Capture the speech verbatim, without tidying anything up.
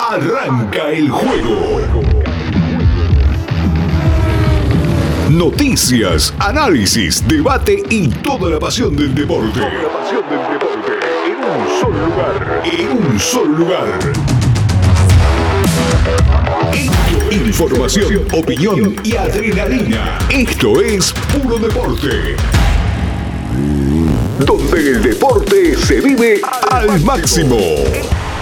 Arranca el juego. Noticias, análisis, debate y toda la pasión del deporte. Toda la pasión del deporte en un solo lugar. En un solo lugar. Información, opinión y adrenalina. Esto es Puro Deporte. Donde el deporte se vive al máximo.